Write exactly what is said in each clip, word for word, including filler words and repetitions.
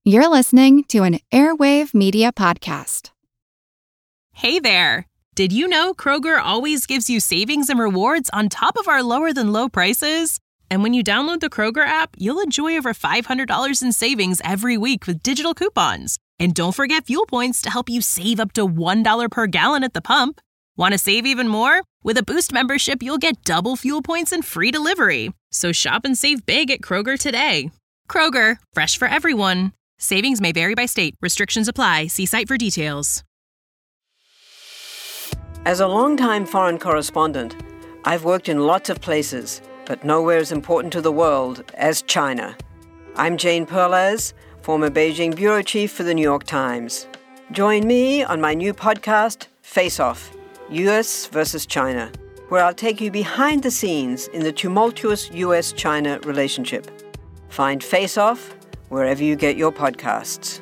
You're listening to an Airwave Media Podcast. Hey there! Did you know Kroger always gives you savings and rewards on top of our lower-than-low prices? And when you download the Kroger app, you'll enjoy over five hundred dollars in savings every week with digital coupons. And don't forget fuel points to help you save up to one dollar per gallon at the pump. Want to save even more? With a Boost membership, you'll get double fuel points and free delivery. So shop and save big at Kroger today. Kroger, fresh for everyone. Savings may vary by state. Restrictions apply. See site for details. As a longtime foreign correspondent, I've worked in lots of places, but nowhere as important to the world as China. I'm Jane Perlez, former Beijing bureau chief for the New York Times. Join me on my new podcast, Face Off, U S versus China, where I'll take you behind the scenes in the tumultuous U S China relationship. Find Face Off wherever you get your podcasts.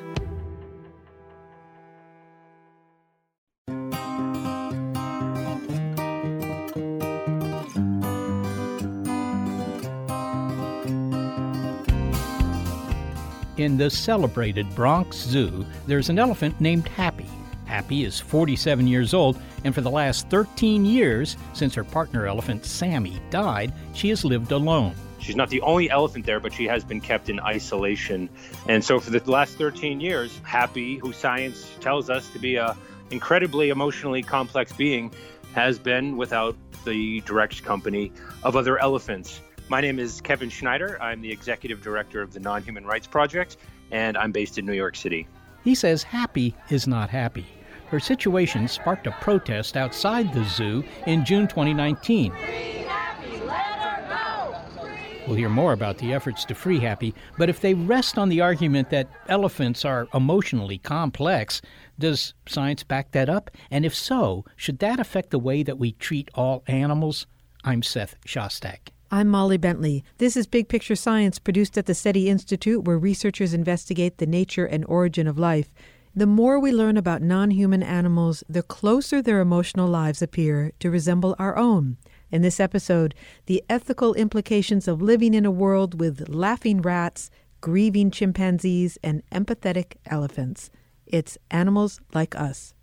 In the celebrated Bronx Zoo, there's an elephant named Happy. Happy is forty-seven years old, and for the last thirteen years, since her partner elephant Sammy died, she has lived alone. She's not the only elephant there, but she has been kept in isolation. And so for the last thirteen years, Happy, who science tells us to be an incredibly emotionally complex being, has been without the direct company of other elephants. My name is Kevin Schneider. I'm the executive director of the Non-Human Rights Project, and I'm based in New York City. He says Happy is not happy. Her situation sparked a protest outside the zoo in June twenty nineteen. Free Happy, let her go! We'll hear more about the efforts to free Happy, but if they rest on the argument that elephants are emotionally complex, does science back that up? And if so, should that affect the way that we treat all animals? I'm Seth Shostak. I'm Molly Bentley. This is Big Picture Science, produced at the SETI Institute, where researchers investigate the nature and origin of life. The more we learn about non-human animals, the closer their emotional lives appear to resemble our own. In this episode, the ethical implications of living in a world with laughing rats, grieving chimpanzees, and empathetic elephants. It's Animals Like Us.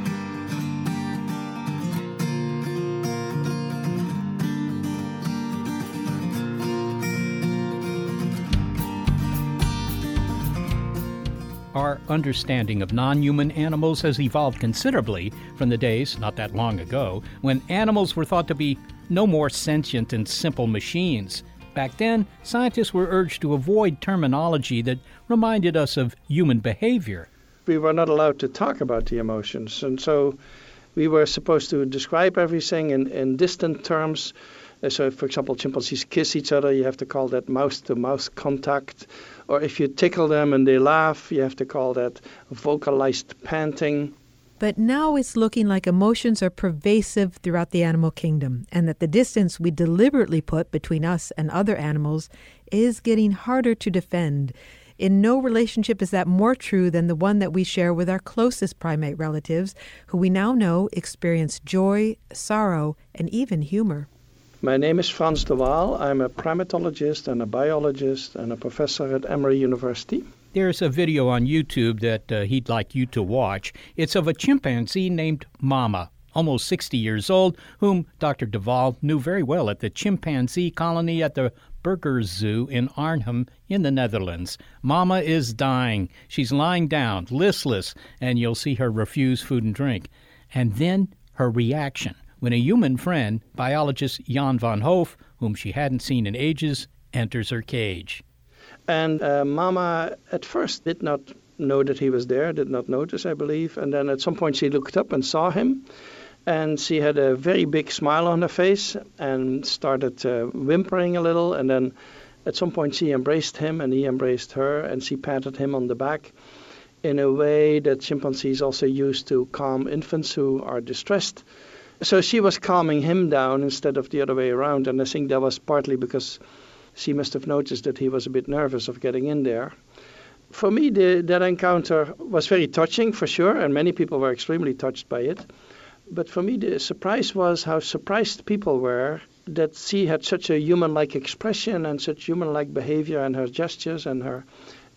Our understanding of non-human animals has evolved considerably from the days, not that long ago, when animals were thought to be no more sentient and simple machines. Back then, scientists were urged to avoid terminology that reminded us of human behavior. We were not allowed to talk about the emotions, and so we were supposed to describe everything in, in distant terms. So, for example, chimpanzees kiss each other, you have to call that mouth-to-mouth contact. Or if you tickle them and they laugh, you have to call that vocalized panting. But now it's looking like emotions are pervasive throughout the animal kingdom, and that the distance we deliberately put between us and other animals is getting harder to defend. In no relationship is that more true than the one that we share with our closest primate relatives, who we now know experience joy, sorrow, and even humor. My name is Frans de Waal. I'm a primatologist and a biologist and a professor at Emory University. There's a video on YouTube that uh, he'd like you to watch. It's of a chimpanzee named Mama, almost sixty years old, whom Doctor de Waal knew very well at the chimpanzee colony at the Burgers Zoo in Arnhem in the Netherlands. Mama is dying. She's lying down, listless, and you'll see her refuse food and drink. And then her reaction when a human friend, biologist Jan van Hoof, whom she hadn't seen in ages, enters her cage. And uh, Mama at first did not know that he was there, did not notice, I believe. And then at some point she looked up and saw him. And she had a very big smile on her face and started uh, whimpering a little. And then at some point she embraced him and he embraced her, and she patted him on the back in a way that chimpanzees also use to calm infants who are distressed. So she was calming him down instead of the other way around, and I think that was partly because she must have noticed that he was a bit nervous of getting in there. For me, the, that encounter was very touching, for sure, and many people were extremely touched by it. But for me, the surprise was how surprised people were that she had such a human-like expression and such human-like behavior and her gestures and her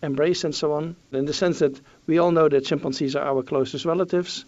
embrace and so on, in the sense that we all know that chimpanzees are our closest relatives.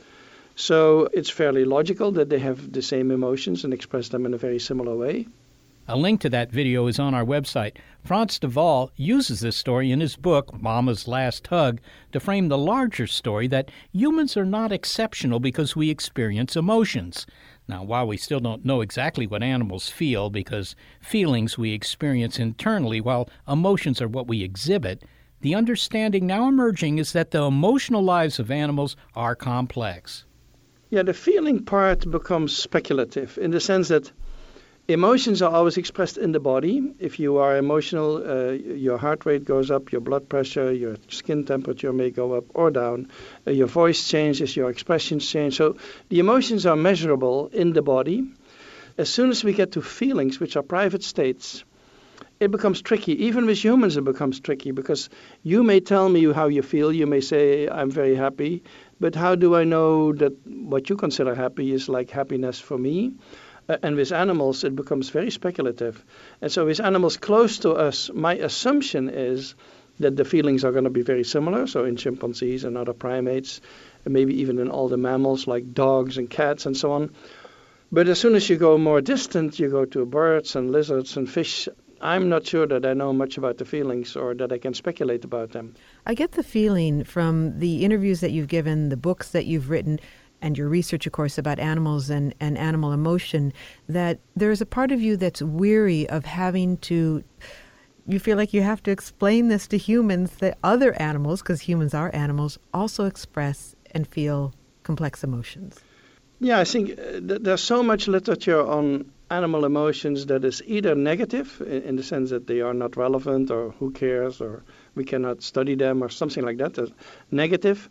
So it's fairly logical that they have the same emotions and express them in a very similar way. A link to that video is on our website. Frans de Waal uses this story in his book, Mama's Last Hug, to frame the larger story that humans are not exceptional because we experience emotions. Now, while we still don't know exactly what animals feel, because feelings we experience internally, while emotions are what we exhibit, the understanding now emerging is that the emotional lives of animals are complex. Yeah, the feeling part becomes speculative in the sense that emotions are always expressed in the body. If you are emotional, uh, your heart rate goes up, your blood pressure, your skin temperature may go up or down, uh, your voice changes, your expressions change. So the emotions are measurable in the body. As soon as we get to feelings, which are private states, it becomes tricky. Even with humans, it becomes tricky because you may tell me how you feel. You may say, I'm very happy. But how do I know that what you consider happy is like happiness for me? Uh, and with animals, it becomes very speculative. And so with animals close to us, my assumption is that the feelings are going to be very similar. So in chimpanzees and other primates, and maybe even in all the mammals like dogs and cats and so on. But as soon as you go more distant, you go to birds and lizards and fish, I'm not sure that I know much about the feelings or that I can speculate about them. I get the feeling from the interviews that you've given, the books that you've written, and your research, of course, about animals and, and animal emotion, that there's a part of you that's weary of having to, you feel like you have to explain this to humans that other animals, because humans are animals, also express and feel complex emotions. Yeah, I think uh, th- there's so much literature on animal emotions that is either negative in, in the sense that they are not relevant or who cares or we cannot study them or something like that, that's negative,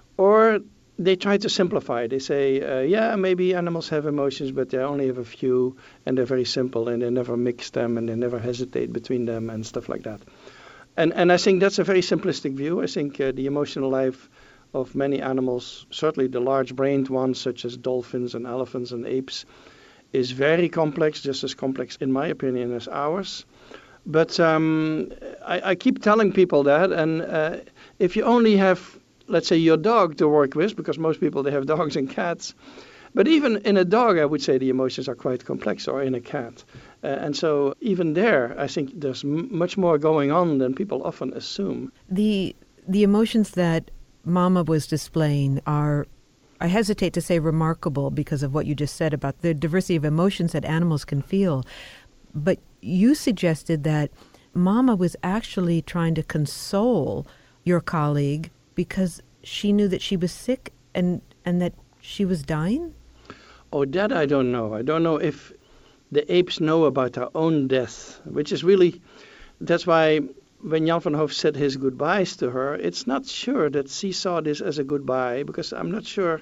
or they try to simplify. They say, uh, yeah, maybe animals have emotions, but they only have a few, and they're very simple, and they never mix them, and they never hesitate between them, and stuff like that. And and I think that's a very simplistic view. I think uh, the emotional life of many animals, certainly the large-brained ones, such as dolphins and elephants and apes, is very complex, just as complex, in my opinion, as ours. But um, I, I keep telling people that, and uh, if you only have, let's say, your dog to work with, because most people, they have dogs and cats. But even in a dog, I would say the emotions are quite complex, or in a cat. Uh, and so even there, I think there's m- much more going on than people often assume. The the emotions that Mama was displaying are, I hesitate to say remarkable because of what you just said about the diversity of emotions that animals can feel. But you suggested that Mama was actually trying to console your colleague because she knew that she was sick and, and that she was dying? Oh, that I don't know. I don't know if the apes know about their own death, which is really, that's why when Jan van Hooft said his goodbyes to her, it's not sure that she saw this as a goodbye, because I'm not sure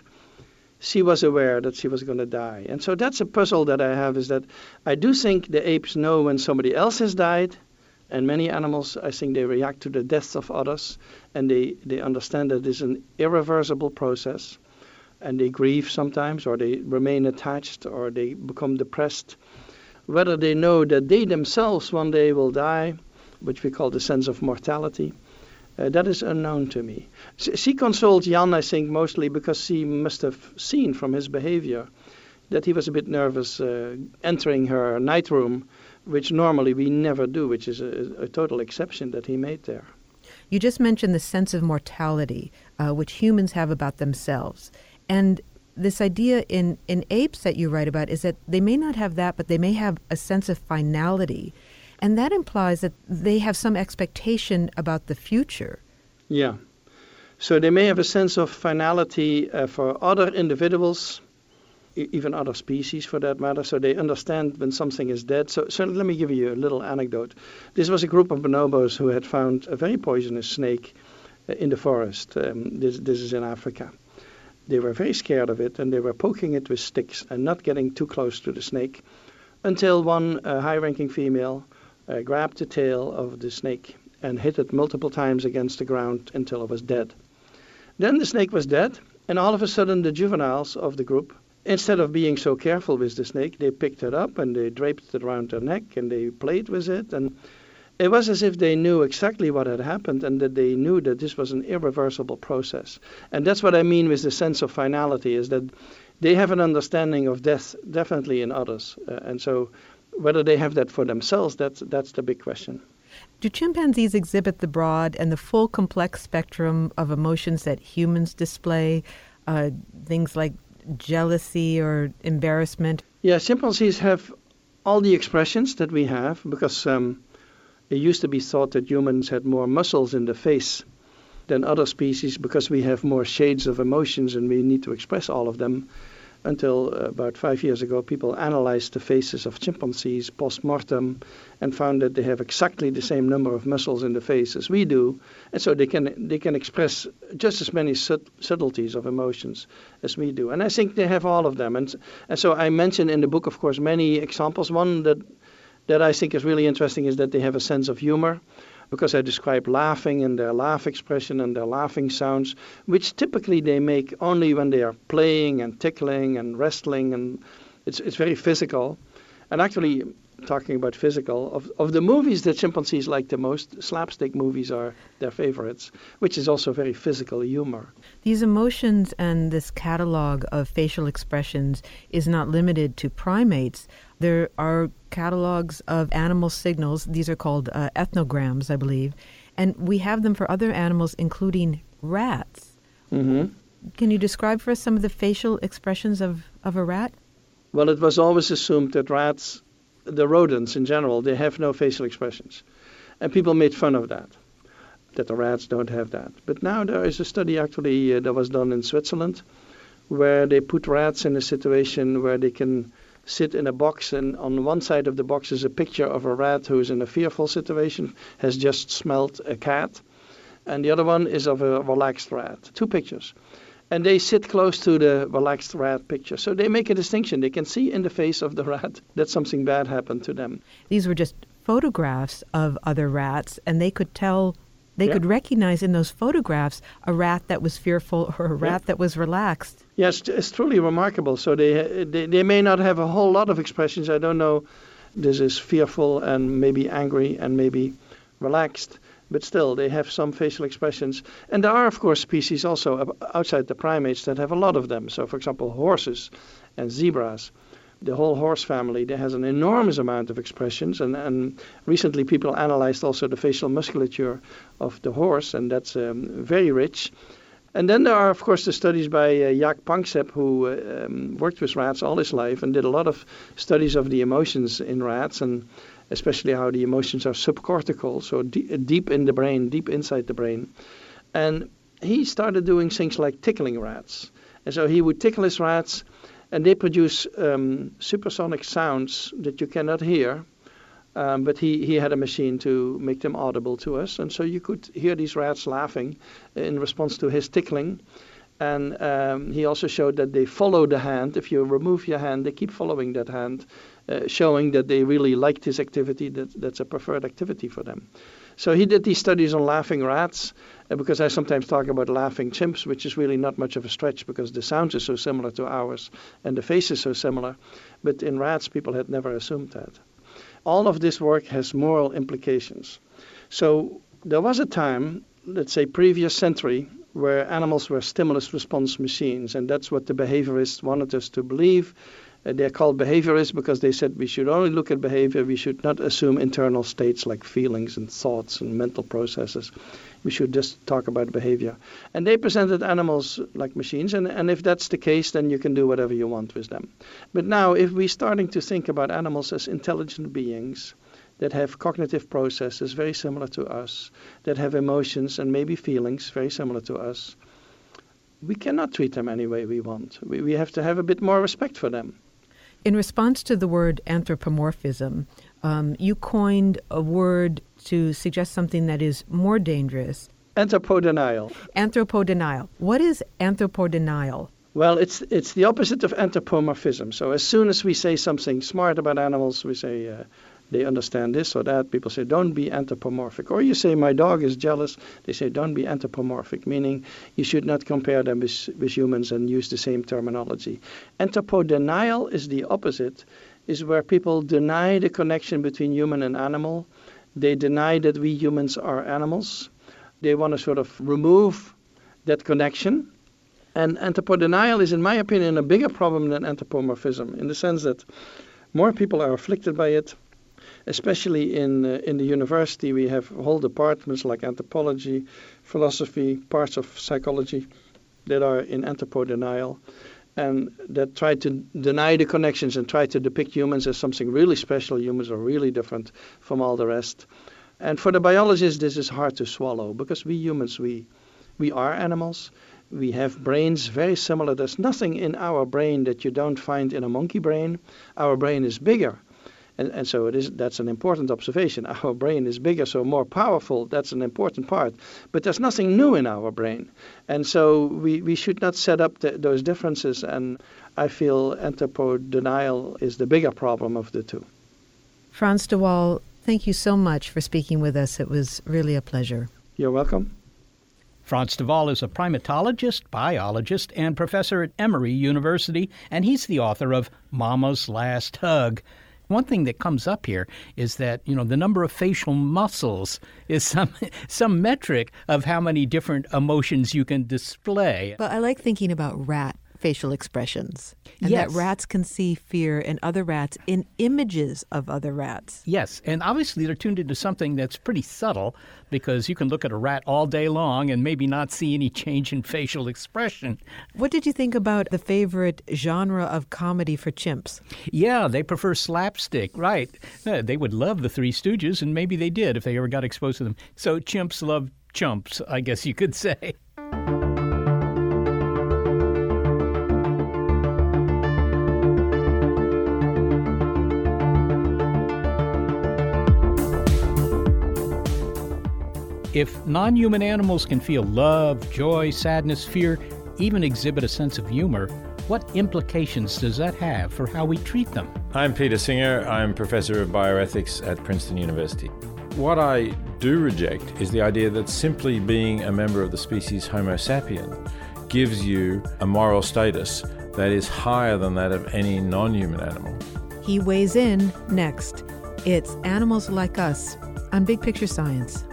she was aware that she was going to die. And so that's a puzzle that I have, is that I do think the apes know when somebody else has died, and many animals, I think they react to the deaths of others, and they, they understand that it's an irreversible process, and they grieve sometimes, or they remain attached, or they become depressed. Whether they know that they themselves one day will die, which we call the sense of mortality, uh, that is unknown to me. She, she consoled Jan, I think, mostly because she must have seen from his behavior that he was a bit nervous uh, entering her night room, which normally we never do, which is a, a total exception that he made there. You just mentioned the sense of mortality, uh, which humans have about themselves. And this idea in, in apes that you write about is that they may not have that, but they may have a sense of finality. And that implies that they have some expectation about the future. Yeah. So they may have a sense of finality uh, for other individuals, e- even other species for that matter. So they understand when something is dead. So, so let me give you a little anecdote. This was a group of bonobos who had found a very poisonous snake uh, in the forest. Um, this, this is in Africa. They were very scared of it, and they were poking it with sticks and not getting too close to the snake, until one uh, high-ranking female uh, grabbed the tail of the snake and hit it multiple times against the ground until it was dead. Then the snake was dead, and all of a sudden the juveniles of the group, instead of being so careful with the snake, they picked it up and they draped it around their neck and they played with it. And It was as if they knew exactly what had happened and that they knew that this was an irreversible process. And that's what I mean with the sense of finality, is that they have an understanding of death definitely in others. Uh, and so whether they have that for themselves, that's, that's the big question. Do chimpanzees exhibit the broad and the full complex spectrum of emotions that humans display, uh, things like jealousy or embarrassment? Yeah, chimpanzees have all the expressions that we have, because um, it used to be thought that humans had more muscles in the face than other species because we have more shades of emotions and we need to express all of them. Until uh, about five years ago, people analyzed the faces of chimpanzees post-mortem and found that they have exactly the same number of muscles in the face as we do. And so they can they can express just as many sub- subtleties of emotions as we do. And I think they have all of them. And, and so I mentioned in the book, of course, many examples. One that that I think is really interesting is that they have a sense of humor, because I describe laughing and their laugh expression and their laughing sounds, which typically they make only when they are playing and tickling and wrestling, and it's it's very physical. And actually, talking about physical, of, of the movies that chimpanzees like the most, slapstick movies are their favorites, which is also very physical humor. These emotions and this catalog of facial expressions is not limited to primates. There are catalogs of animal signals. These are called uh, ethnograms, I believe. And we have them for other animals, including rats. Mm-hmm. Can you describe for us some of the facial expressions of, of a rat? Well, it was always assumed that rats, the rodents in general, they have no facial expressions. And people made fun of that, that the rats don't have that. But now there is a study actually uh, that was done in Switzerland, where they put rats in a situation where they can sit in a box, and on one side of the box is a picture of a rat who is in a fearful situation, has just smelled a cat, and the other one is of a relaxed rat. Two pictures. And they sit close to the relaxed rat picture. So they make a distinction. They can see in the face of the rat that something bad happened to them. These were just photographs of other rats, and they could tell, they yeah. could recognize in those photographs a rat that was fearful or a rat yeah. that was relaxed. Yes, it's truly remarkable. So they, they they may not have a whole lot of expressions. I don't know. This is fearful and maybe angry and maybe relaxed. But still, they have some facial expressions. And there are, of course, species also outside the primates that have a lot of them. So, for example, horses and zebras. The whole horse family, there has an enormous amount of expressions. And, and recently people analyzed also the facial musculature of the horse, and that's um, very rich. And then there are, of course, the studies by uh, Jaak Panksepp, who uh, um, worked with rats all his life and did a lot of studies of the emotions in rats, and especially how the emotions are subcortical, so d- deep in the brain, deep inside the brain. And he started doing things like tickling rats. And so he would tickle his rats, and they produce um, supersonic sounds that you cannot hear. Um, but he, he had a machine to make them audible to us. And so you could hear these rats laughing in response to his tickling. And um, he also showed that they follow the hand. If you remove your hand, they keep following that hand, uh, showing that they really like this activity, that that's a preferred activity for them. So he did these studies on laughing rats, uh, because I sometimes talk about laughing chimps, which is really not much of a stretch because the sounds are so similar to ours and the face is so similar. But in rats, people had never assumed that. All of this work has moral implications. So there was a time, let's say previous century, where animals were stimulus response machines, and that's what the behaviorists wanted us to believe. Uh, they're called behaviorists because they said we should only look at behavior, we should not assume internal states like feelings and thoughts and mental processes. We should just talk about behavior. And they presented animals like machines, and, and if that's the case, then you can do whatever you want with them. But now, if we're starting to think about animals as intelligent beings that have cognitive processes very similar to us, that have emotions and maybe feelings very similar to us, we cannot treat them any way we want. We, we have to have a bit more respect for them. In response to the word anthropomorphism, um, you coined a word to suggest something that is more dangerous. Anthropodenial. Anthropodenial. What is anthropodenial? Well, it's it's the opposite of anthropomorphism. So as soon as we say something smart about animals, we say uh, they understand this or that. People say, don't be anthropomorphic. Or you say, my dog is jealous. They say, don't be anthropomorphic, meaning you should not compare them with, with humans and use the same terminology. Anthropodenial is the opposite, is where people deny the connection between human and animal, They deny that we humans are animals. They want to sort of remove that connection. And anthropodenial is, in my opinion, a bigger problem than anthropomorphism, in the sense that more people are afflicted by it. Especially in uh, in the university, we have whole departments like anthropology, philosophy, parts of psychology that are in anthropodenial, and that try to deny the connections and try to depict humans as something really special. Humans are really different from all the rest. And for the biologists, this is hard to swallow, because we humans, we we are animals. We have brains very similar. There's nothing in our brain that you don't find in a monkey brain. Our brain is bigger. And, and so it is. That's an important observation. Our brain is bigger, so more powerful. That's an important part. But there's nothing new in our brain. And so we, we should not set up the, those differences. And I feel anthropodenial is the bigger problem of the two. Frans de Waal, thank you so much for speaking with us. It was really a pleasure. You're welcome. Frans de Waal is a primatologist, biologist, and professor at Emory University, and he's the author of Mama's Last Hug. One thing that comes up here is that, you know, the number of facial muscles is some some metric of how many different emotions you can display. But I like thinking about rat facial expressions. And yes. that rats can see fear in other rats in images of other rats. Yes, and obviously they're tuned into something that's pretty subtle, because you can look at a rat all day long and maybe not see any change in facial expression. What did you think about the favorite genre of comedy for chimps? Yeah, they prefer slapstick, right. Uh, they would love the Three Stooges, and maybe they did if they ever got exposed to them. So chimps love chumps, I guess you could say. If non-human animals can feel love, joy, sadness, fear, even exhibit a sense of humor, what implications does that have for how we treat them? I'm Peter Singer. I'm professor of bioethics at Princeton University. What I do reject is the idea that simply being a member of the species Homo sapien gives you a moral status that is higher than that of any non-human animal. He weighs in next. It's Animals Like Us on Big Picture Science.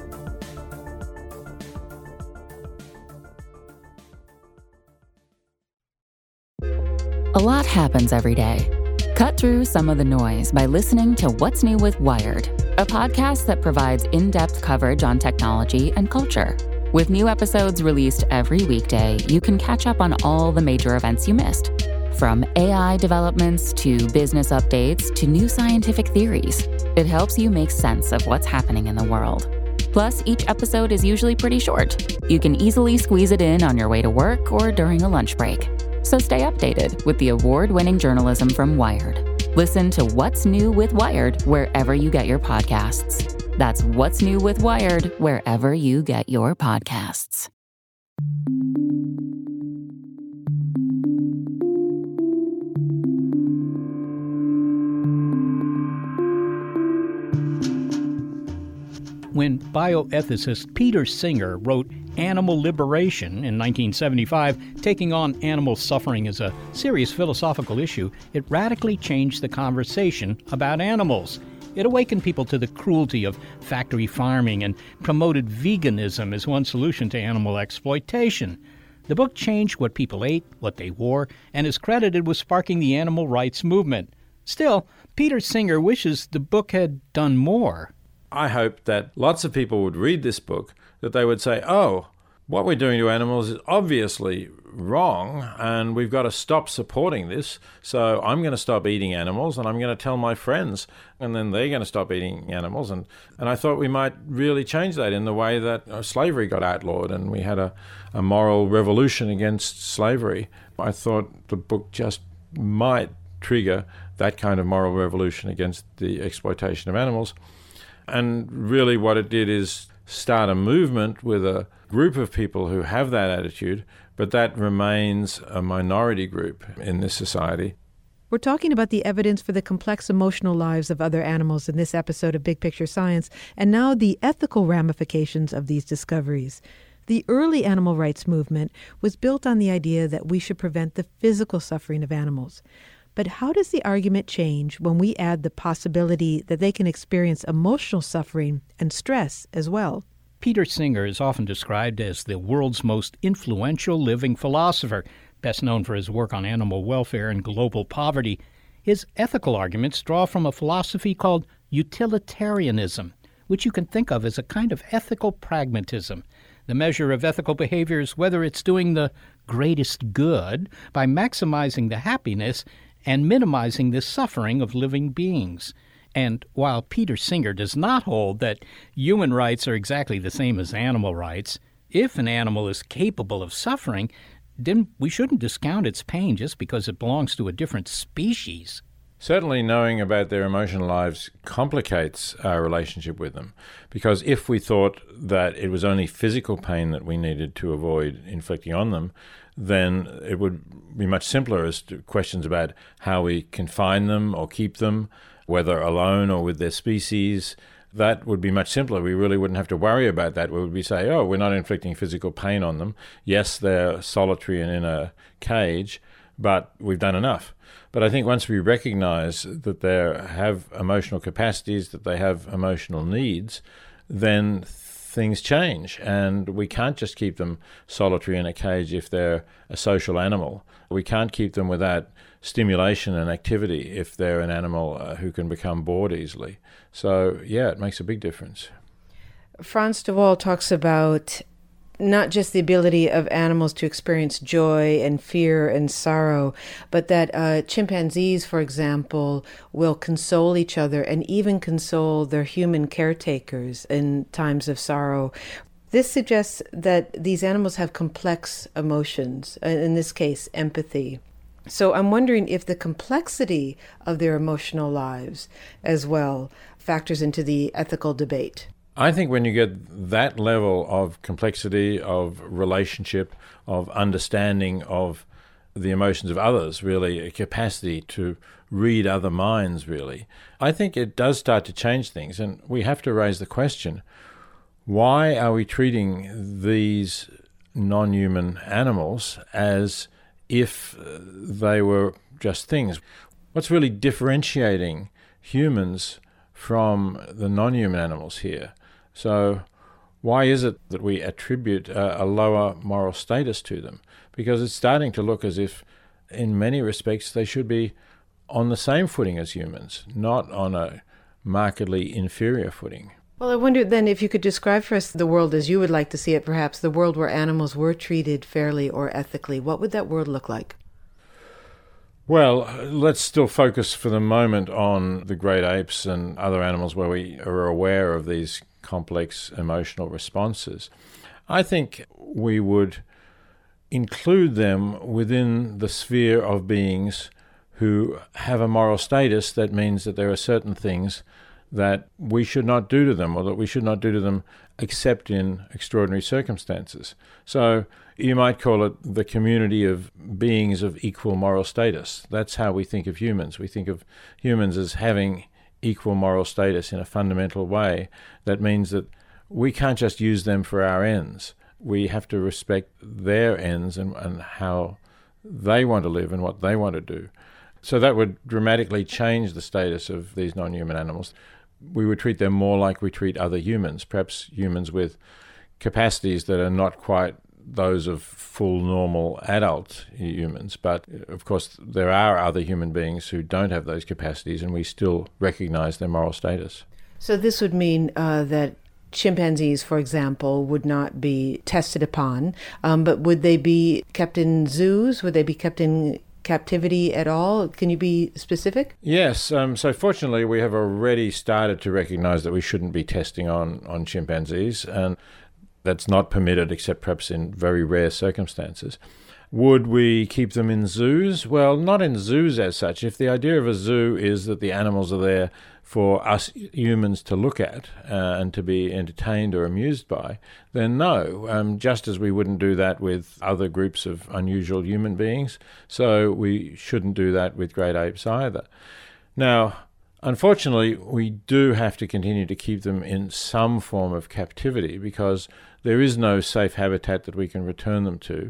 A lot happens every day. Cut through some of the noise by listening to What's New with Wired, a podcast that provides in-depth coverage on technology and culture. With new episodes released every weekday, you can catch up on all the major events you missed. From A I developments to business updates to new scientific theories, it helps you make sense of what's happening in the world. Plus, each episode is usually pretty short. You can easily squeeze it in on your way to work or during a lunch break. So stay updated with the award-winning journalism from Wired. Listen to What's New with Wired wherever you get your podcasts. That's What's New with Wired wherever you get your podcasts. When bioethicist Peter Singer wrote Animal Liberation in nineteen seventy-five, taking on animal suffering as a serious philosophical issue, it radically changed the conversation about animals. It awakened people to the cruelty of factory farming and promoted veganism as one solution to animal exploitation. The book changed what people ate, what they wore, and is credited with sparking the animal rights movement. Still, Peter Singer wishes the book had done more. I hope that lots of people would read this book, that they would say, oh, what we're doing to animals is obviously wrong, and we've got to stop supporting this. So I'm going to stop eating animals, and I'm going to tell my friends, and then they're going to stop eating animals. And, and I thought we might really change that in the way that uh, slavery got outlawed, and we had a, a moral revolution against slavery. I thought the book just might trigger that kind of moral revolution against the exploitation of animals. And really what it did is start a movement with a group of people who have that attitude, but that remains a minority group in this society. We're talking about the evidence for the complex emotional lives of other animals in this episode of Big Picture Science, and now the ethical ramifications of these discoveries. The early animal rights movement was built on the idea that we should prevent the physical suffering of animals. But how does the argument change when we add the possibility that they can experience emotional suffering and stress as well? Peter Singer is often described as the world's most influential living philosopher, best known for his work on animal welfare and global poverty. His ethical arguments draw from a philosophy called utilitarianism, which you can think of as a kind of ethical pragmatism. The measure of ethical behavior is whether it's doing the greatest good by maximizing the happiness and minimizing the suffering of living beings. And while Peter Singer does not hold that human rights are exactly the same as animal rights, if an animal is capable of suffering, then we shouldn't discount its pain just because it belongs to a different species. Certainly knowing about their emotional lives complicates our relationship with them, because if we thought that it was only physical pain that we needed to avoid inflicting on them, then it would be much simpler as to questions about how we confine them or keep them, whether alone or with their species. That would be much simpler. We really wouldn't have to worry about that. We would be say, oh, we're not inflicting physical pain on them. Yes, they're solitary and in a cage, but we've done enough. But I think once we recognize that they have emotional capacities, that they have emotional needs, then things change. And we can't just keep them solitary in a cage if they're a social animal. We can't keep them without stimulation and activity if they're an animal uh, who can become bored easily. So, yeah, it makes a big difference. Frans de Waal talks about not just the ability of animals to experience joy and fear and sorrow, but that uh, chimpanzees, for example, will console each other and even console their human caretakers in times of sorrow. This suggests that these animals have complex emotions, in this case, empathy. So I'm wondering if the complexity of their emotional lives as well factors into the ethical debate. I think when you get that level of complexity, of relationship, of understanding of the emotions of others, really, a capacity to read other minds, really, I think it does start to change things. And we have to raise the question, why are we treating these non-human animals as if they were just things? What's really differentiating humans from the non-human animals here? So why is it that we attribute a, a lower moral status to them? Because it's starting to look as if, in many respects, they should be on the same footing as humans, not on a markedly inferior footing. Well, I wonder then if you could describe for us the world as you would like to see it, perhaps, the world where animals were treated fairly or ethically. What would that world look like? Well, let's still focus for the moment on the great apes and other animals where we are aware of these complex emotional responses. I think we would include them within the sphere of beings who have a moral status that means that there are certain things that we should not do to them, or that we should not do to them except in extraordinary circumstances. So you might call it the community of beings of equal moral status. That's how we think of humans. We think of humans as having equal moral status in a fundamental way. That means that we can't just use them for our ends. We have to respect their ends and, and how they want to live and what they want to do. So that would dramatically change the status of these non-human animals. We would treat them more like we treat other humans, perhaps humans with capacities that are not quite those of full normal adult humans. But of course, there are other human beings who don't have those capacities, and we still recognize their moral status. So this would mean uh, that chimpanzees, for example, would not be tested upon, um, but would they be kept in zoos? Would they be kept in captivity at all? Can you be specific? Yes. Um, so fortunately, we have already started to recognize that we shouldn't be testing on, on chimpanzees, and that's not permitted except perhaps in very rare circumstances. Would we keep them in zoos? Well, not in zoos as such. If the idea of a zoo is that the animals are there for us humans to look at uh, and to be entertained or amused by, then no, um, just as we wouldn't do that with other groups of unusual human beings, so we shouldn't do that with great apes either. Now, unfortunately, we do have to continue to keep them in some form of captivity because there is no safe habitat that we can return them to.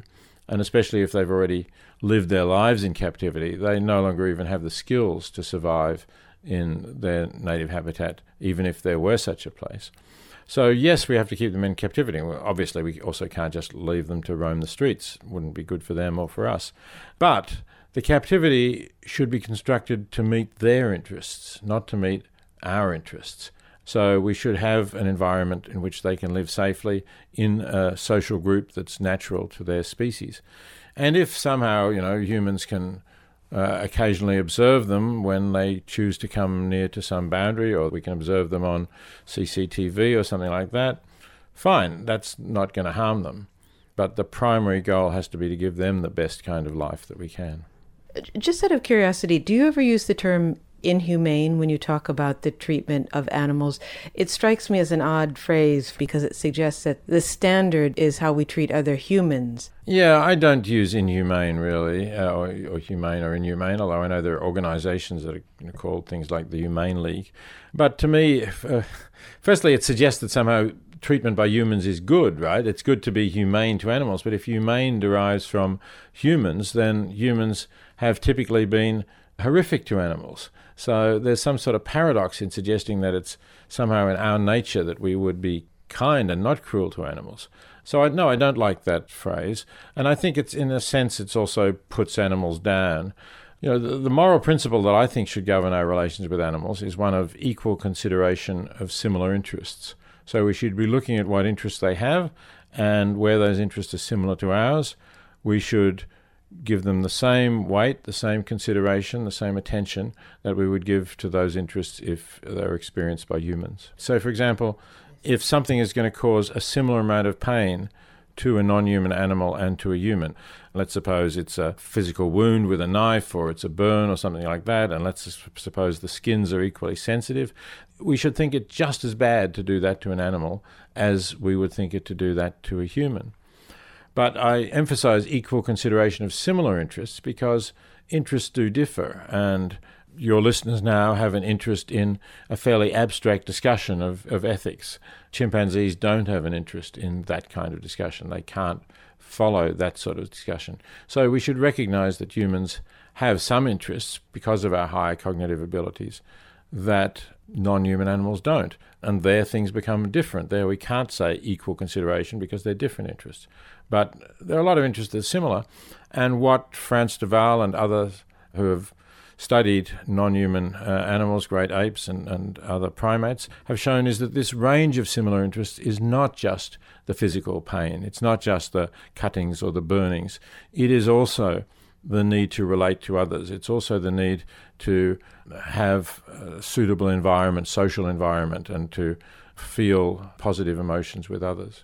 And especially if they've already lived their lives in captivity, they no longer even have the skills to survive in their native habitat, even if there were such a place. So yes, we have to keep them in captivity. Well, obviously, we also can't just leave them to roam the streets. It wouldn't be good for them or for us. But the captivity should be constructed to meet their interests, not to meet our interests. So we should have an environment in which they can live safely in a social group that's natural to their species. And if somehow, you know, humans can uh, occasionally observe them when they choose to come near to some boundary, or we can observe them on C C T V or something like that, fine, that's not going to harm them. But the primary goal has to be to give them the best kind of life that we can. Just out of curiosity, do you ever use the term inhumane when you talk about the treatment of animals? It strikes me as an odd phrase because it suggests that the standard is how we treat other humans. Yeah, I don't use inhumane really, uh, or, or humane or inhumane, although I know there are organisations that are you know, called things like the Humane League. But to me, uh, firstly, it suggests that somehow treatment by humans is good, right? It's good to be humane to animals, but if humane derives from humans, then humans have typically been horrific to animals. So there's some sort of paradox in suggesting that it's somehow in our nature that we would be kind and not cruel to animals. So I, no, I don't like that phrase. And I think it's, in a sense, it's also puts animals down. You know, the, the moral principle that I think should govern our relations with animals is one of equal consideration of similar interests. So we should be looking at what interests they have, and where those interests are similar to ours, we should give them the same weight, the same consideration, the same attention that we would give to those interests if they're experienced by humans. So, for example, if something is going to cause a similar amount of pain to a non-human animal and to a human, let's suppose it's a physical wound with a knife, or it's a burn or something like that, and let's suppose the skins are equally sensitive, we should think it just as bad to do that to an animal as we would think it to do that to a human. But I emphasize equal consideration of similar interests because interests do differ, and your listeners now have an interest in a fairly abstract discussion of, of ethics. Chimpanzees don't have an interest in that kind of discussion. They can't follow that sort of discussion. So we should recognize that humans have some interests because of our high cognitive abilities that non-human animals don't. And there things become different. There we can't say equal consideration because they're different interests. But there are a lot of interests that are similar. And what Frans de Waal and others who have studied non-human uh, animals, great apes and, and other primates, have shown is that this range of similar interests is not just the physical pain. It's not just the cuttings or the burnings. It is also the need to relate to others. It's also the need to have a suitable environment, social environment, and to feel positive emotions with others.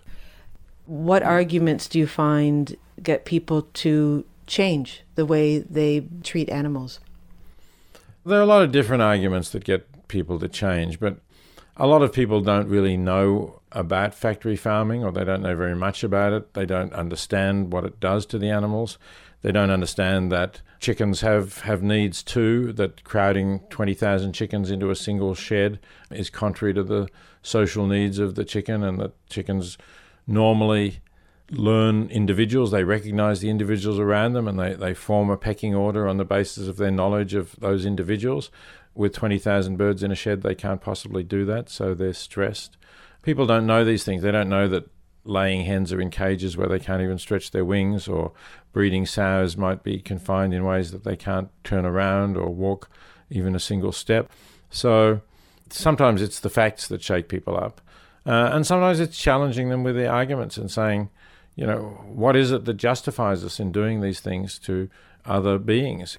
What arguments do you find get people to change the way they treat animals? There are a lot of different arguments that get people to change, but a lot of people don't really know about factory farming, or they don't know very much about it. They don't understand what it does to the animals. They don't understand that chickens have, have needs too, that crowding twenty thousand chickens into a single shed is contrary to the social needs of the chicken, and that chickens normally learn individuals. They recognize the individuals around them, and they, they form a pecking order on the basis of their knowledge of those individuals. With twenty thousand birds in a shed, they can't possibly do that, so they're stressed. People don't know these things. They don't know that laying hens are in cages where they can't even stretch their wings, or breeding sows might be confined in ways that they can't turn around or walk even a single step. So sometimes it's the facts that shake people up. Uh, and sometimes it's challenging them with their arguments and saying, you know, what is it that justifies us in doing these things to other beings?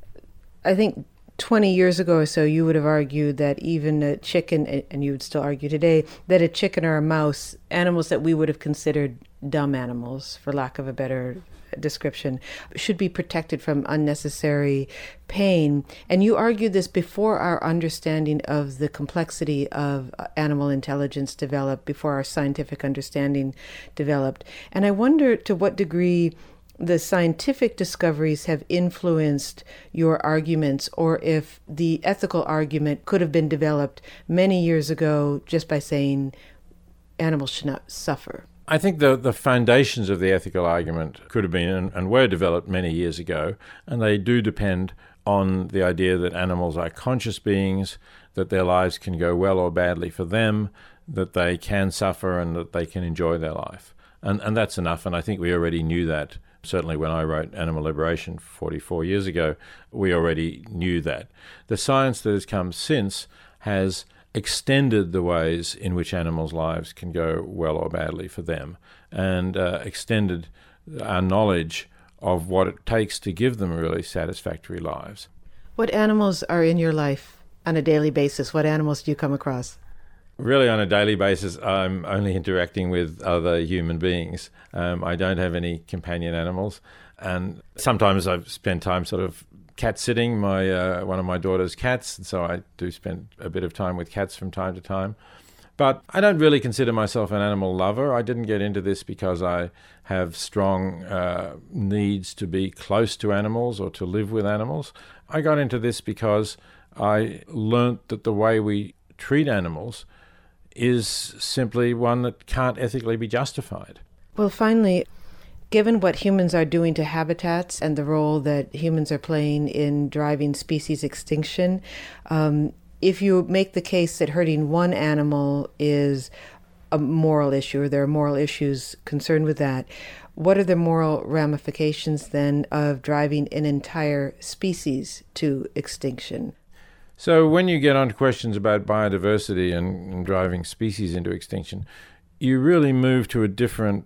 I think twenty years ago or so, you would have argued that even a chicken, and you would still argue today, that a chicken or a mouse, animals that we would have considered dumb animals, for lack of a better description, should be protected from unnecessary pain. And you argued this before our understanding of the complexity of animal intelligence developed, before our scientific understanding developed. And I wonder to what degree the scientific discoveries have influenced your arguments, or if the ethical argument could have been developed many years ago just by saying animals should not suffer. I think the, the foundations of the ethical argument could have been and, and were developed many years ago, and they do depend on the idea that animals are conscious beings, that their lives can go well or badly for them, that they can suffer and that they can enjoy their life. And, and that's enough, and I think we already knew that. Certainly when I wrote Animal Liberation forty-four years ago, we already knew that. The science that has come since has extended the ways in which animals' lives can go well or badly for them, and uh, extended our knowledge of what it takes to give them really satisfactory lives. What animals are in your life on a daily basis? What animals do you come across? Really, on a daily basis, I'm only interacting with other human beings. Um, I don't have any companion animals, and sometimes I've spent time sort of cat sitting my uh, one of my daughter's cats, and so I do spend a bit of time with cats from time to time. But I don't really consider myself an animal lover. I didn't get into this because I have strong uh, needs to be close to animals or to live with animals. I got into this because I learnt that the way we treat animals is simply one that can't ethically be justified. Well, finally, given what humans are doing to habitats and the role that humans are playing in driving species extinction, um, if you make the case that hurting one animal is a moral issue, or there are moral issues concerned with that, what are the moral ramifications then of driving an entire species to extinction? So when you get onto questions about biodiversity and, and driving species into extinction, you really move to a different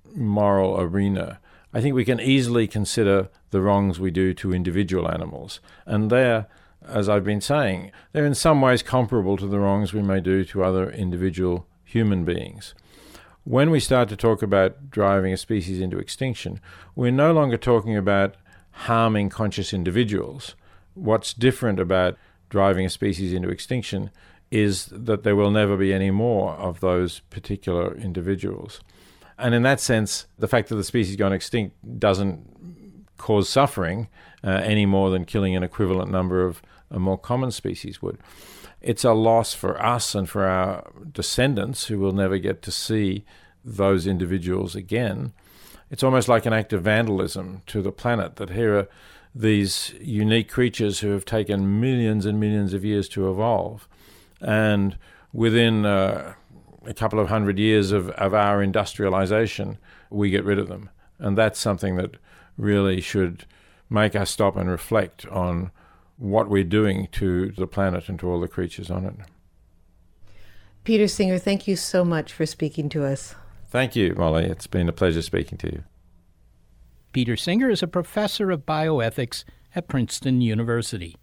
moral arena. I think we can easily consider the wrongs we do to individual animals, and they're, as I've been saying, they're in some ways comparable to the wrongs we may do to other individual human beings. When we start to talk about driving a species into extinction, we're no longer talking about harming conscious individuals. What's different about driving a species into extinction is that there will never be any more of those particular individuals. And in that sense, the fact that the species has gone extinct doesn't cause suffering uh, any more than killing an equivalent number of a more common species would. It's a loss for us and for our descendants who will never get to see those individuals again. It's almost like an act of vandalism to the planet, that here are these unique creatures who have taken millions and millions of years to evolve, and within uh, a couple of hundred years of, of our industrialization, we get rid of them. And that's something that really should make us stop and reflect on what we're doing to the planet and to all the creatures on it. Peter Singer, thank you so much for speaking to us. Thank you, Molly. It's been a pleasure speaking to you. Peter Singer is a professor of bioethics at Princeton University.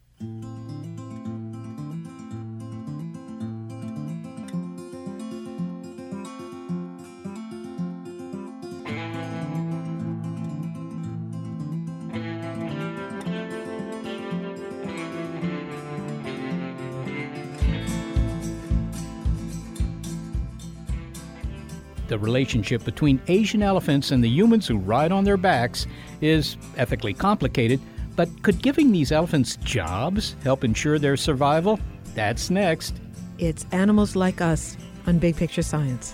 The relationship between Asian elephants and the humans who ride on their backs is ethically complicated, but could giving these elephants jobs help ensure their survival? That's next. It's Animals Like Us on Big Picture Science.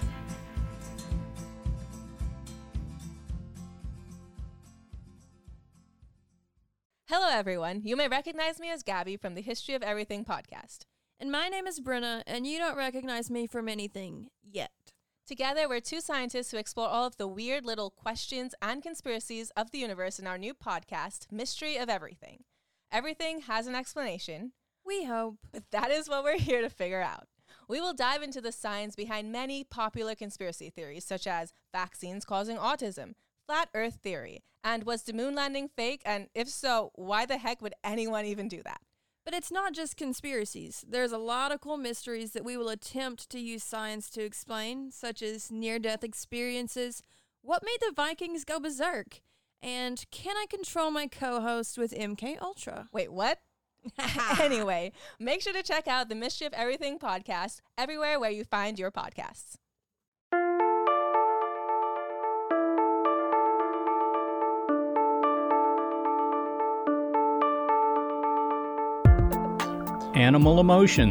Hello, everyone. You may recognize me as Gabby from the History of Everything podcast. And my name is Brenna, and you don't recognize me from anything yet. Together, we're two scientists who explore all of the weird little questions and conspiracies of the universe in our new podcast, Mystery of Everything. Everything has an explanation. We hope. That is what we're here to figure out. We will dive into the science behind many popular conspiracy theories, such as vaccines causing autism, flat Earth theory, and was the moon landing fake? And if so, why the heck would anyone even do that? But it's not just conspiracies. There's a lot of cool mysteries that we will attempt to use science to explain, such as near-death experiences, what made the Vikings go berserk, and can I control my co-host with M K Ultra? Wait, what? Anyway, make sure to check out the Mystery of Everything podcast everywhere where you find your podcasts. Animal emotions.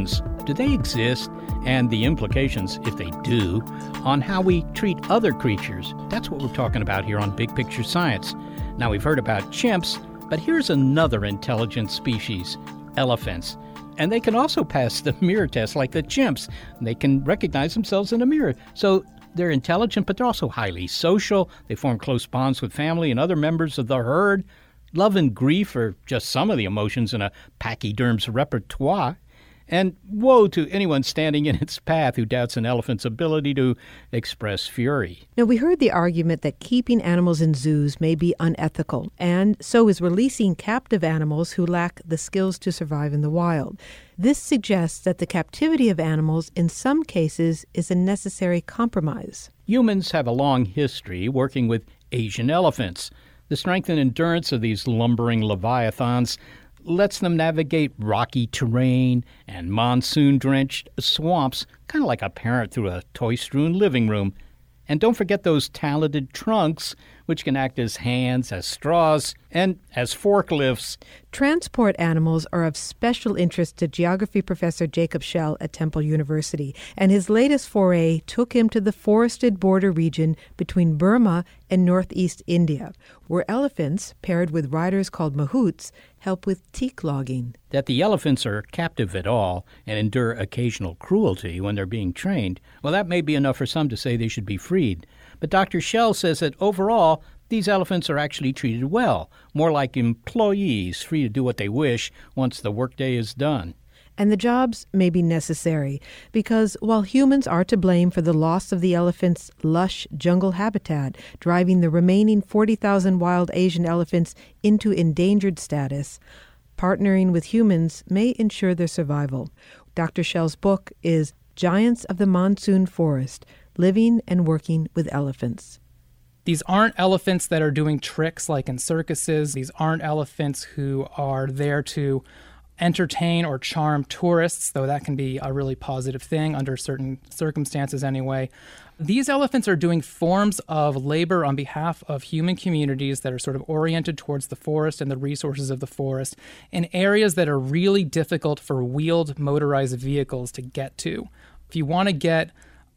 do they exist? And the implications, if they do, on how we treat other creatures. That's what we're talking about here on Big Picture Science. Now, we've heard about chimps, but here's another intelligent species, elephants. And they can also pass the mirror test like the chimps. They can recognize themselves in a mirror. So they're intelligent, but they're also highly social. They form close bonds with family and other members of the herd. Love and grief are just some of the emotions in a pachyderm's repertoire. And woe to anyone standing in its path who doubts an elephant's ability to express fury. Now, we heard the argument that keeping animals in zoos may be unethical, and so is releasing captive animals who lack the skills to survive in the wild. This suggests that the captivity of animals, in some cases, is a necessary compromise. Humans have a long history working with Asian elephants. The strength and endurance of these lumbering leviathans lets them navigate rocky terrain and monsoon-drenched swamps, kind of like a parent through a toy-strewn living room. And don't forget those talented trunks, which can act as hands, as straws, and as forklifts. Transport animals are of special interest to geography professor Jacob Schell at Temple University, and his latest foray took him to the forested border region between Burma and northeast India, where elephants, paired with riders called mahouts, help with teak logging. That the elephants are captive at all and endure occasional cruelty when they're being trained, well, that may be enough for some to say they should be freed. But Doctor Schell says that overall, these elephants are actually treated well, more like employees, free to do what they wish once the workday is done. And the jobs may be necessary, because while humans are to blame for the loss of the elephants' lush jungle habitat, driving the remaining forty thousand wild Asian elephants into endangered status, partnering with humans may ensure their survival. Doctor Schell's book is Giants of the Monsoon Forest, Living and Working with Elephants. These aren't elephants that are doing tricks like in circuses. These aren't elephants who are there to entertain or charm tourists, though that can be a really positive thing under certain circumstances anyway. These elephants are doing forms of labor on behalf of human communities that are sort of oriented towards the forest and the resources of the forest in areas that are really difficult for wheeled motorized vehicles to get to. If you want to get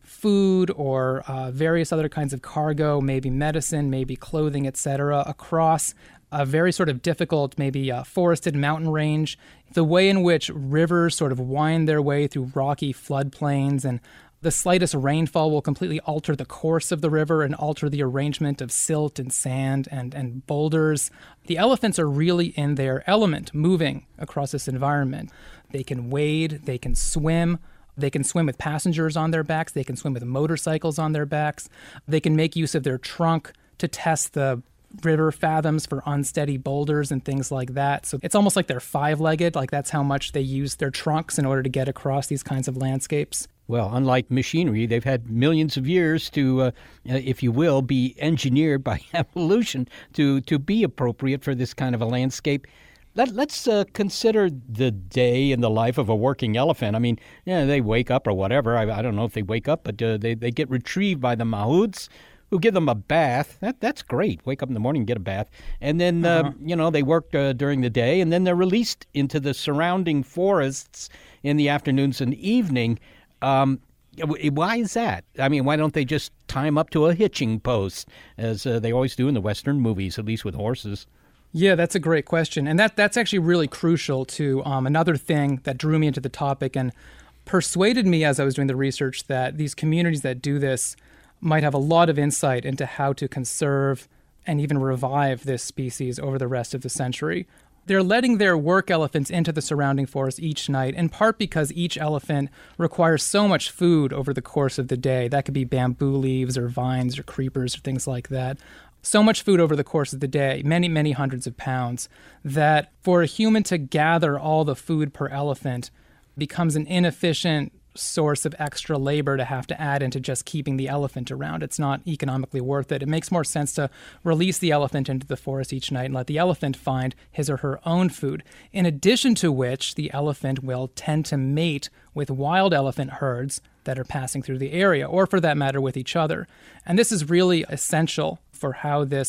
food or uh, various other kinds of cargo, maybe medicine, maybe clothing, et cetera, across a very sort of difficult, maybe uh, forested mountain range, the way in which rivers sort of wind their way through rocky floodplains, and the slightest rainfall will completely alter the course of the river and alter the arrangement of silt and sand and, and boulders. The elephants are really in their element, moving across this environment. They can wade, they can swim. They can swim with passengers on their backs. They can swim with motorcycles on their backs. They can make use of their trunk to test the river fathoms for unsteady boulders and things like that. So it's almost like they're five-legged, like that's how much they use their trunks in order to get across these kinds of landscapes. Well, unlike machinery, they've had millions of years to, uh, if you will, be engineered by evolution to, to be appropriate for this kind of a landscape. Let, let's uh, consider the day in the life of a working elephant. I mean, yeah, they wake up or whatever. I, I don't know if they wake up, but uh, they, they get retrieved by the mahouts who give them a bath. That That's great. Wake up in the morning and get a bath. And then, uh-huh. uh, you know, they work uh, during the day, and then they're released into the surrounding forests in the afternoons and evening. Um, why is that? I mean, why don't they just tie them up to a hitching post, as uh, they always do in the Western movies, at least with horses? Yeah, that's a great question. And that that's actually really crucial to um, another thing that drew me into the topic and persuaded me as I was doing the research that these communities that do this might have a lot of insight into how to conserve and even revive this species over the rest of the century. They're letting their work elephants into the surrounding forest each night, in part because each elephant requires so much food over the course of the day. That could be bamboo leaves or vines or creepers or things like that. So much food over the course of the day, many, many hundreds of pounds, that for a human to gather all the food per elephant becomes an inefficient source of extra labor to have to add into just keeping the elephant around. It's not economically worth it. It makes more sense to release the elephant into the forest each night and let the elephant find his or her own food. In addition to which, the elephant will tend to mate with wild elephant herds that are passing through the area, or for that matter, with each other. And this is really essential for how this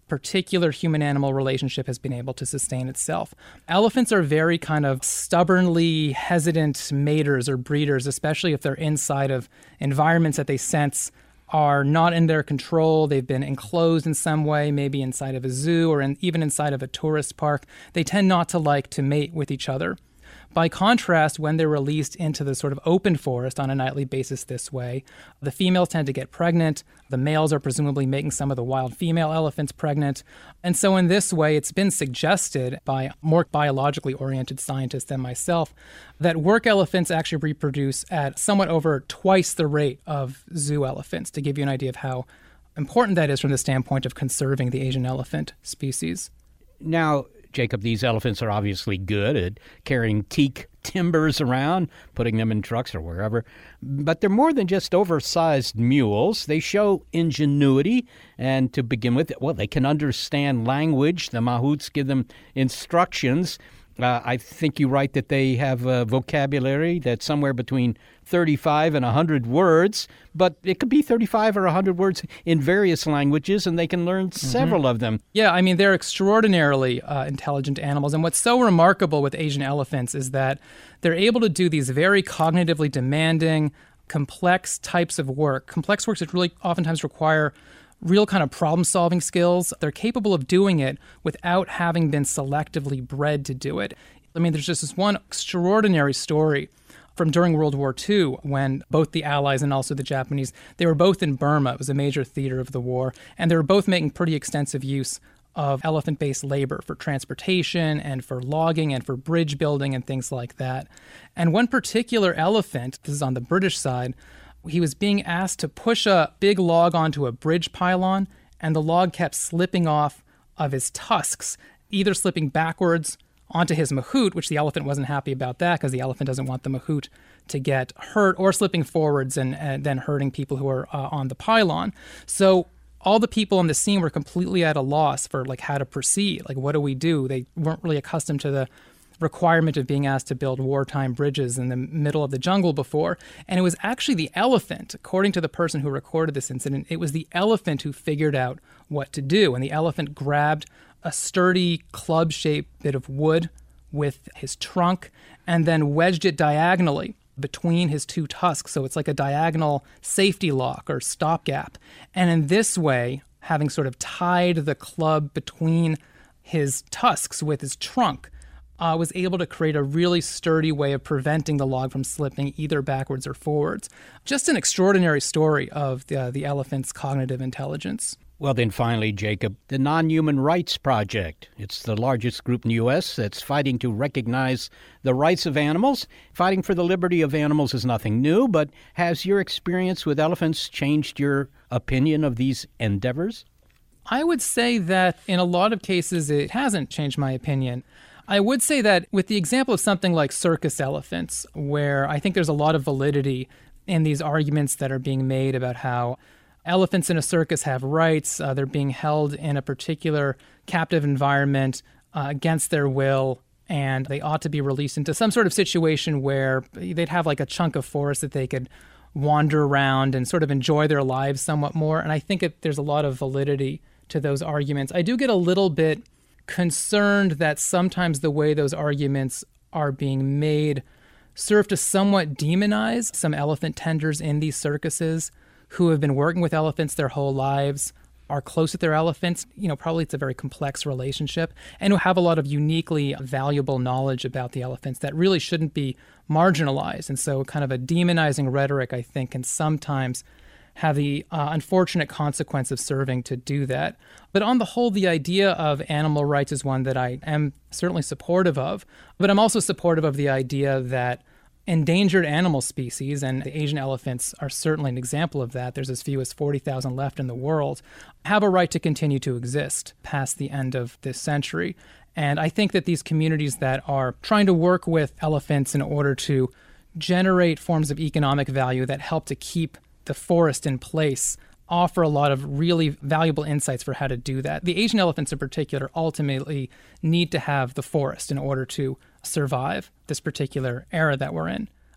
particular human-animal relationship has been able to sustain itself. Elephants are very kind of stubbornly hesitant maters or breeders, especially if they're inside of environments that they sense are not in their control. They've been enclosed in some way, maybe inside of a zoo or in, even inside of a tourist park. They tend not to like to mate with each other. By contrast, when they're released into the sort of open forest on a nightly basis this way, the females tend to get pregnant. The males are presumably making some of the wild female elephants pregnant. And so in this way, it's been suggested by more biologically oriented scientists than myself that work elephants actually reproduce at somewhat over twice the rate of zoo elephants, to give you an idea of how important that is from the standpoint of conserving the Asian elephant species. Now, Jacob, these elephants are obviously good at carrying teak timbers around, putting them in trucks or wherever. But they're more than just oversized mules. They show ingenuity. And to begin with, well, they can understand language. The mahouts give them instructions. Uh, I think you write that they have a vocabulary that's somewhere between thirty-five and one hundred words, but it could be thirty-five or one hundred words in various languages, and they can learn mm-hmm. several of them. Yeah, I mean, they're extraordinarily uh, intelligent animals, and what's so remarkable with Asian elephants is that they're able to do these very cognitively demanding, complex types of work, complex works that really oftentimes require real kind of problem-solving skills. They're capable of doing it without having been selectively bred to do it. I mean, there's just this one extraordinary story from during World War Two when both the Allies and also the Japanese, they were both in Burma. It was a major theater of the war, and they were both making pretty extensive use of elephant-based labor for transportation and for logging and for bridge building and things like that. And one particular elephant, this is on the British side, he was being asked to push a big log onto a bridge pylon, and the log kept slipping off of his tusks, either slipping backwards onto his mahout, which the elephant wasn't happy about that because the elephant doesn't want the mahout to get hurt, or slipping forwards and, and then hurting people who are uh, on the pylon. So all the people on the scene were completely at a loss for like how to proceed. Like, what do we do? They weren't really accustomed to the requirement of being asked to build wartime bridges in the middle of the jungle before. And it was actually the elephant, according to the person who recorded this incident, it was the elephant who figured out what to do. And the elephant grabbed a sturdy club-shaped bit of wood with his trunk and then wedged it diagonally between his two tusks. So it's like a diagonal safety lock or stopgap. And in this way, having sort of tied the club between his tusks with his trunk, Uh, was able to create a really sturdy way of preventing the log from slipping either backwards or forwards. Just an extraordinary story of the, uh, the elephant's cognitive intelligence. Well, then finally, Jacob, the Non-Human Rights Project. It's the largest group in the U S that's fighting to recognize the rights of animals. Fighting for the liberty of animals is nothing new, but has your experience with elephants changed your opinion of these endeavors? I would say that in a lot of cases it hasn't changed my opinion. I would say that with the example of something like circus elephants, where I think there's a lot of validity in these arguments that are being made about how elephants in a circus have rights, uh, they're being held in a particular captive environment uh, against their will, and they ought to be released into some sort of situation where they'd have like a chunk of forest that they could wander around and sort of enjoy their lives somewhat more. And I think it, there's a lot of validity to those arguments. I do get a little bit concerned that sometimes the way those arguments are being made serve to somewhat demonize some elephant tenders in these circuses who have been working with elephants their whole lives, are close with their elephants. You know, probably it's a very complex relationship, and who have a lot of uniquely valuable knowledge about the elephants that really shouldn't be marginalized. And so kind of a demonizing rhetoric, I think, can sometimes have the uh, unfortunate consequence of serving to do that. But on the whole, the idea of animal rights is one that I am certainly supportive of. But I'm also supportive of the idea that endangered animal species, and the Asian elephants are certainly an example of that, there's as few as forty thousand left in the world, have a right to continue to exist past the end of this century. And I think that these communities that are trying to work with elephants in order to generate forms of economic value that help to keep the forest in place offer a lot of really valuable insights for how to do that. The Asian elephants in particular ultimately need to have the forest in order to survive this particular era that we're in.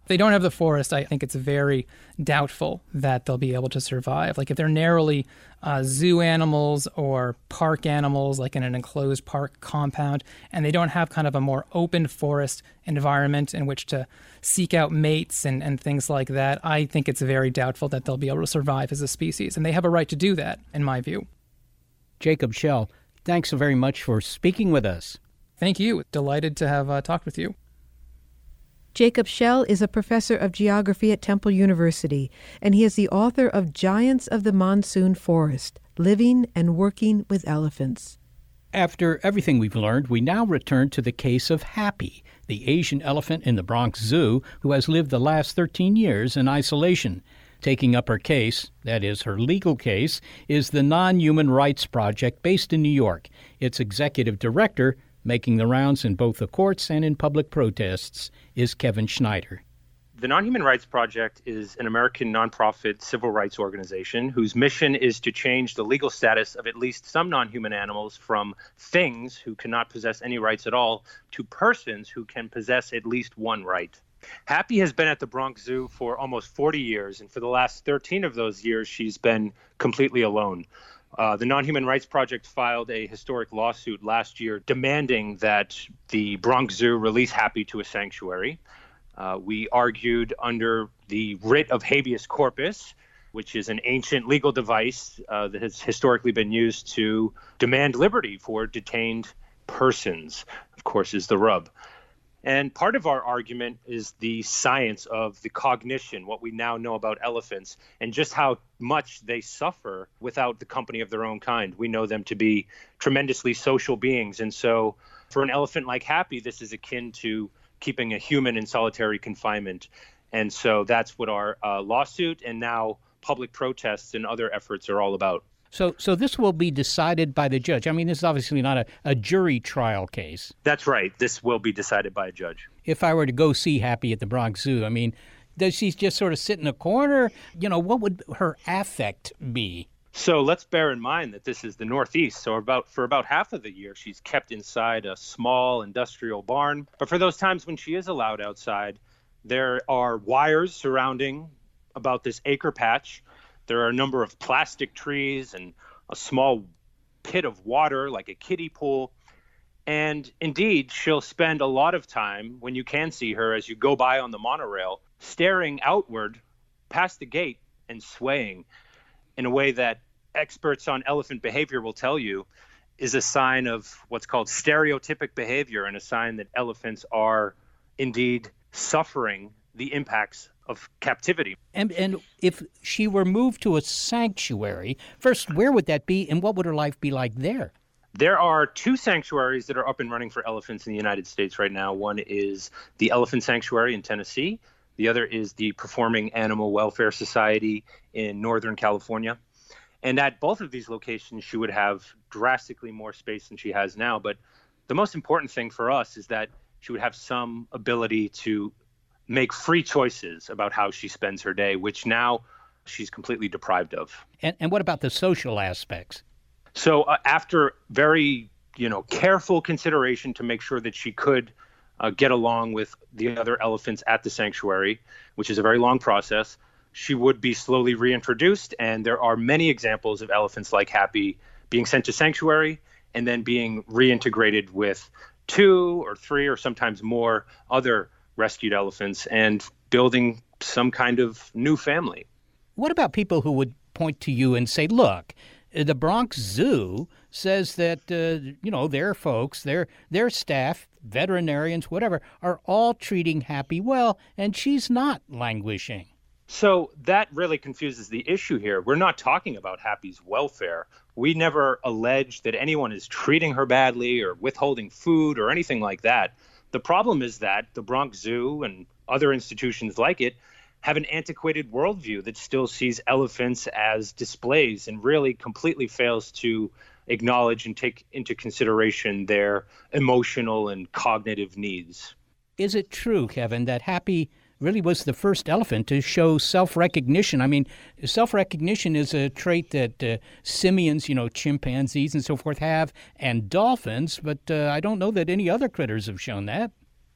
If they don't have the forest, I think it's very doubtful that they'll be able to survive. Like if they're narrowly uh, zoo animals or park animals, like in an enclosed park compound, and they don't have kind of a more open forest environment in which to seek out mates and, and things like that, I think it's very doubtful that they'll be able to survive as a species. And they have a right to do that, in my view. Jacob Schell, thanks so very much for speaking with us. Thank you. Delighted to have uh, talked with you. Jacob Schell is a professor of geography at Temple University, and he is the author of Giants of the Monsoon Forest, Living and Working with Elephants. After everything we've learned, we now return to the case of Happy, the Asian elephant in the Bronx Zoo who has lived the last thirteen years in isolation. Taking up her case, that is, her legal case, is the Non-Human Rights Project based in New York. Its executive director, making the rounds in both the courts and in public protests, is Kevin Schneider. The Non-Human Rights Project is an American nonprofit civil rights organization whose mission is to change the legal status of at least some non-human animals from things who cannot possess any rights at all to persons who can possess at least one right. Happy has been at the Bronx Zoo for almost forty years, and for the last thirteen of those years, she's been completely alone. Uh, the Non-Human Rights Project filed a historic lawsuit last year demanding that the Bronx Zoo release Happy to a sanctuary. Uh, we argued under the writ of habeas corpus, which is an ancient legal device uh, that has historically been used to demand liberty for detained persons, of course, is the rub. And part of our argument is the science of the cognition, what we now know about elephants, and just how much they suffer without the company of their own kind. We know them to be tremendously social beings. And so for an elephant like Happy, this is akin to keeping a human in solitary confinement. And so that's what our uh, lawsuit and now public protests and other efforts are all about. So so this will be decided by the judge. I mean, this is obviously not a, a jury trial case. That's right. This will be decided by a judge. If I were to go see Happy at the Bronx Zoo, I mean, does she just sort of sit in a corner? You know, what would her affect be? So let's bear in mind that this is the Northeast. So about for about half of the year, she's kept inside a small industrial barn. But for those times when she is allowed outside, there are wires surrounding about this acre patch. There are a number of plastic trees and a small pit of water like a kiddie pool. And indeed, she'll spend a lot of time, when you can see her as you go by on the monorail, staring outward past the gate and swaying in a way that experts on elephant behavior will tell you is a sign of what's called stereotypic behavior and a sign that elephants are indeed suffering the impacts of captivity. And and if she were moved to a sanctuary, first, where would that be and what would her life be like there? There are two sanctuaries that are up and running for elephants in the United States right now. One is the Elephant Sanctuary in Tennessee. The other is the Performing Animal Welfare Society in Northern California. And at both of these locations, she would have drastically more space than she has now. But the most important thing for us is that she would have some ability to make free choices about how she spends her day, which now she's completely deprived of. And, and what about the social aspects? So uh, after very, you know, careful consideration to make sure that she could uh, get along with the other elephants at the sanctuary, which is a very long process, she would be slowly reintroduced. And there are many examples of elephants like Happy being sent to sanctuary and then being reintegrated with two or three or sometimes more other rescued elephants and building some kind of new family. What about people who would point to you and say, look, the Bronx Zoo says that, uh, you know, their folks, their their staff, veterinarians, whatever, are all treating Happy well, and she's not languishing. So that really confuses the issue here. We're not talking about Happy's welfare. We never allege that anyone is treating her badly or withholding food or anything like that. The problem is that the Bronx Zoo and other institutions like it have an antiquated worldview that still sees elephants as displays and really completely fails to acknowledge and take into consideration their emotional and cognitive needs. Is it true, Kevin, that Happy really was the first elephant to show self-recognition? I mean, self-recognition is a trait that uh, simians, you know, chimpanzees and so forth have, and dolphins, but uh, I don't know that any other critters have shown that.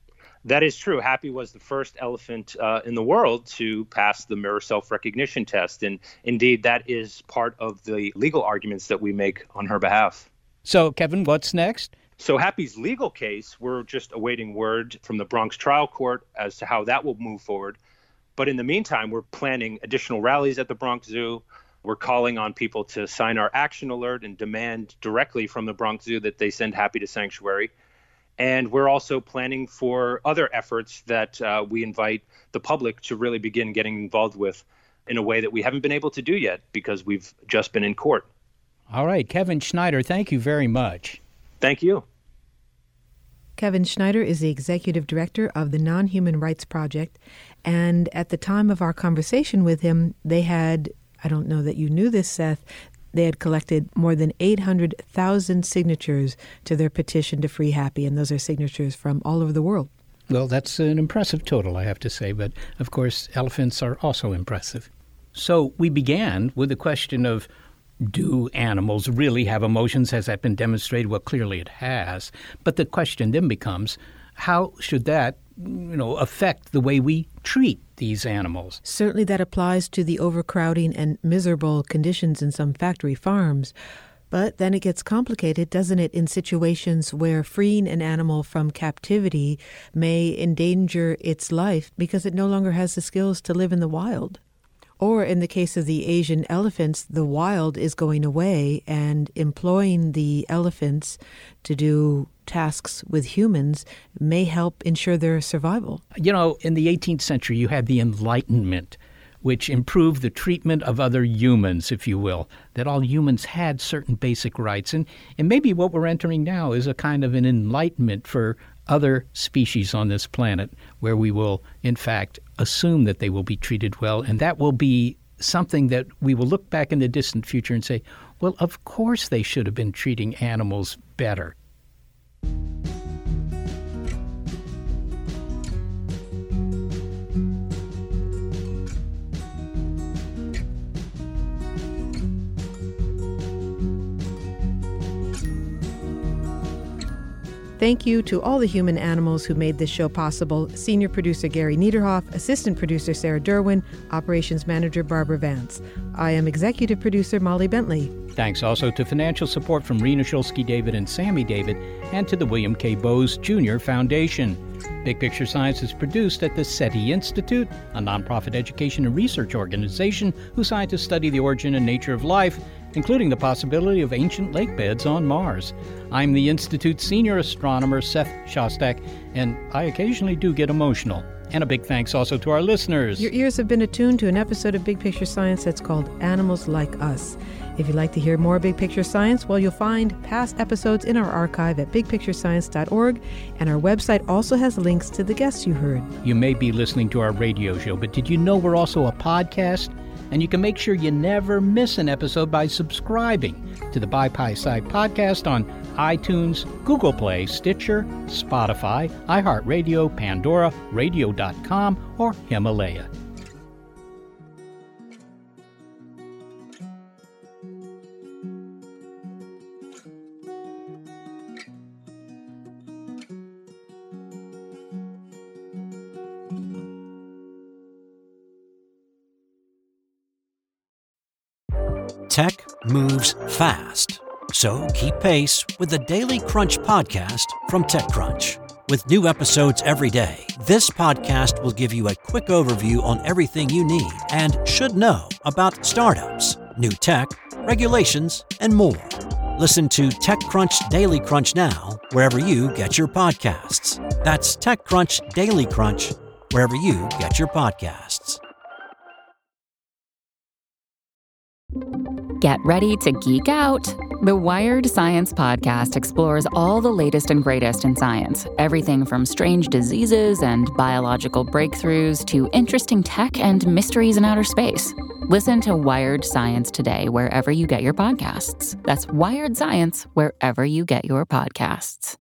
That is true. Happy was the first elephant uh, in the world to pass the mirror self-recognition test. And indeed, that is part of the legal arguments that we make on her behalf. So, Kevin, what's next? So Happy's legal case, we're just awaiting word from the Bronx trial court as to how that will move forward. But in the meantime, we're planning additional rallies at the Bronx Zoo. We're calling on people to sign our action alert and demand directly from the Bronx Zoo that they send Happy to sanctuary. And we're also planning for other efforts that uh, we invite the public to really begin getting involved with in a way that we haven't been able to do yet because we've just been in court. All right, Kevin Schneider, thank you very much. Thank you. Kevin Schneider is the executive director of the Non-Human Rights Project, and at the time of our conversation with him, they had, I don't know that you knew this, Seth, they had collected more than eight hundred thousand signatures to their petition to free Happy, and those are signatures from all over the world. Well, that's an impressive total, I have to say, but of course, elephants are also impressive. So we began with the question of, do animals really have emotions? Has that been demonstrated? Well, clearly it has. But the question then becomes, how should that, you know, affect the way we treat these animals? Certainly that applies to the overcrowding and miserable conditions in some factory farms. But then it gets complicated, doesn't it, in situations where freeing an animal from captivity may endanger its life because it no longer has the skills to live in the wild. Or in the case of the Asian elephants, the wild is going away, and employing the elephants to do tasks with humans may help ensure their survival. You know, in the eighteenth century, you had the Enlightenment, which improved the treatment of other humans, if you will, that all humans had certain basic rights. And, and maybe what we're entering now is a kind of an enlightenment for other species on this planet, where we will, in fact, assume that they will be treated well, and that will be something that we will look back in the distant future and say, well, of course they should have been treating animals better. Thank you to all the human animals who made this show possible. Senior producer Gary Niederhoff, assistant producer Sarah Derwin, operations manager Barbara Vance. I am executive producer Molly Bentley. Thanks also to financial support from Rena Shulsky David and Sammy David, and to the William K. Bowes Junior Foundation. Big Picture Science is produced at the SETI Institute, a nonprofit education and research organization whose scientists study the origin and nature of life, including the possibility of ancient lake beds on Mars. I'm the Institute's senior astronomer, Seth Shostak, and I occasionally do get emotional. And a big thanks also to our listeners. Your ears have been attuned to an episode of Big Picture Science that's called Animals Like Us. If you'd like to hear more Big Picture Science, well, you'll find past episodes in our archive at big picture science dot org, and our website also has links to the guests you heard. You may be listening to our radio show, but did you know we're also a podcast? And you can make sure you never miss an episode by subscribing to the By Pi Side podcast on iTunes, Google Play, Stitcher, Spotify, iHeartRadio, Pandora, radio dot com, or Himalaya. Tech moves fast, so keep pace with the Daily Crunch podcast from TechCrunch. With new episodes every day, this podcast will give you a quick overview on everything you need and should know about startups, new tech, regulations, and more. Listen to TechCrunch Daily Crunch now, wherever you get your podcasts. That's TechCrunch Daily Crunch, wherever you get your podcasts. Get ready to geek out. The Wired Science Podcast explores all the latest and greatest in science, everything from strange diseases and biological breakthroughs to interesting tech and mysteries in outer space. Listen to Wired Science today wherever you get your podcasts. That's Wired Science wherever you get your podcasts.